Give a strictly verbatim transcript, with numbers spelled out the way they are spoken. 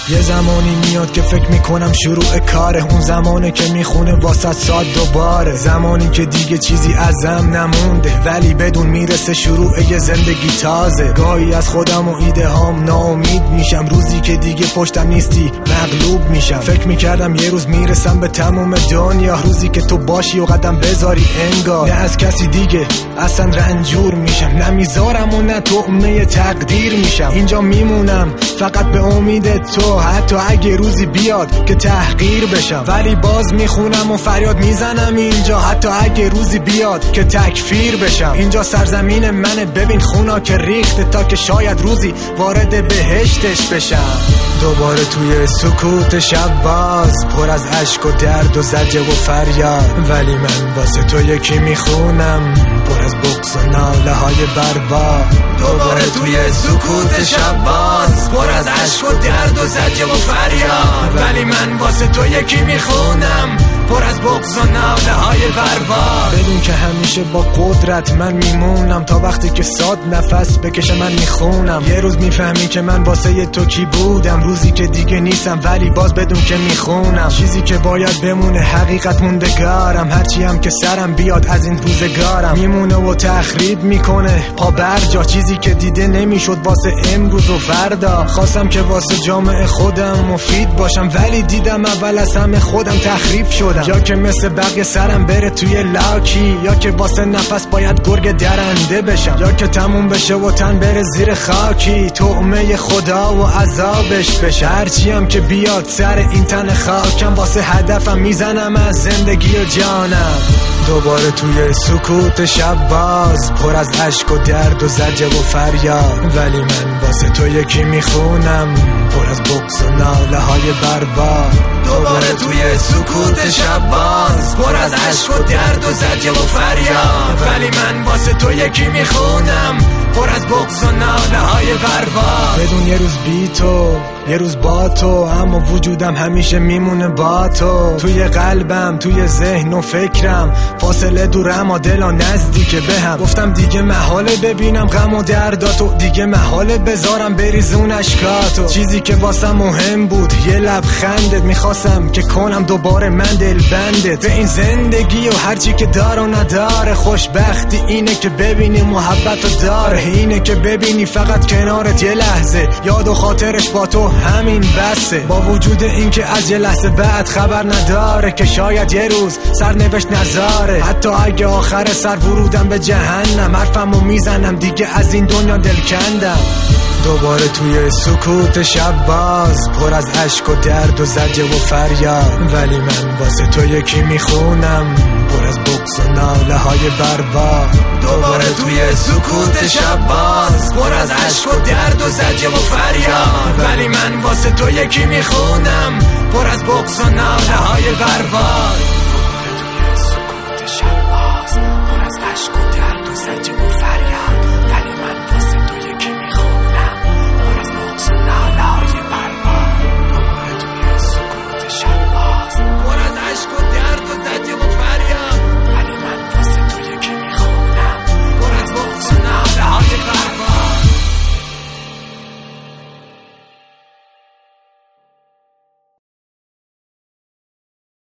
یه زمانی میاد که فکر میکنم شروع کاره، اون زمانه که میخونه واسه ساد دوباره، زمانی که دیگه چیزی ازم نمونده ولی بدون میرسه شروع یه زندگی تازه. گاهی از خودم و ایده هام ناامید میشم، روزی که دیگه پشتم نیستی مغلوب میشم. فکر میکردم یه روز میرسم به تموم دنیا، روزی که تو باشی و قدم بذاری انگار نه از کسی دیگه اصلا رنجور میشم، نه میذارم و نه طعمه تقدیر میشم. اینجا میمونم فقط به امید تو، حتی اگه روزی بیاد که تحقیر بشم، ولی باز میخونم و فریاد میزنم اینجا، حتی اگه روزی بیاد که تکفیر بشم. اینجا سرزمین منه، ببین خونا که ریخته تا که شاید روزی وارد بهشتش بشم. دوباره توی سکوت شب باز پر از اشک و درد و زجه و فریاد، ولی من واسه تو یکی میخونم پر از بغض و ناله های برباد. دوباره توی سکوت شب باز پر از اشک و درد و زجه و فریاد، ولی من واسه تو یکی میخونم پر از بغض و ناله های برباد. بدون که همیشه با قدرت من میمونم تا وقتی که ساد نفس بکشه من میخونم. یه روز میفهمی که من واسه تو کی بودم، روزی که دیگه نیستم ولی باز بدون که میخونم. چیزی که باید بمونه حقیقت موندگارم، هرچی هم که سرم بیاد از این روزگارم میمونه و تخریب میکنه پا برجا. چیزی که دیده نمیشد واسه امروز و فردا، خواستم که واسه جامعه خودم مفید باشم ولی دیدم اول از همه خودم تخریب شدم. یا که مثل بقیه سرم بره توی لاکی، یا که واسه نفس باید گرگ درنده بشم، یا که تموم بشه و تن بره زیر خاکی طعمه خدا و عذابش بشه. هرچی هم که بیاد سر این تن خاکم واسه هدفم میزنم از زندگی و جانم. دوباره توی سکوت شب باز پر از اشک و درد و زجه و فریاد، ولی من واسه تو یکی میخونم پر از بغض و ناله های برباد. دوباره توی سکوت شب باز پر از اشک و درد و زجه و فریاد، ولی من واسه تو یکی میخونم پر از بغض و ناله های برباد. بدون یه روز بی تو یه روز با تو، اما وجودم همیشه میمونه با تو. توی قلبم توی ذهن و فکرم فاصله دور اما دلا نزدیکه به هم. گفتم دیگه محاله ببینم غم و درداتو، دیگه محاله بذارم بریزون اشکاتو. چیزی که واسم مهم بود یه لبخندت، میخواستم که کنم دوباره من دل بندت به این زندگی و هرچی که دار و نداره. خوشبختی اینه که ببینی محبتو داره، اینه که ببینی فقط کنارت یه لحظه یاد و خاطرش با تو همین بسه. با وجود این که از یه لحظه بعد خبر نداره که شاید یه روز سرنوشت نذاره، حتی اگه آخر سر ورودم به جهنم حرفمو میزنم دیگه از این دنیا دل کندم. دوباره توی سکوت شب باز پر از اشک و درد و زجه و فریاد، ولی من واسه تو یکی میخونم پر از بغض و ناله های برباد. دوباره توی سکوت شب باز پر از اشک و درد و زجه و فریاد، ولی من واسه تو یکی میخونم پر از بغض و ناله های برباد. دوباره توی سکوت شب باز پر از اشک و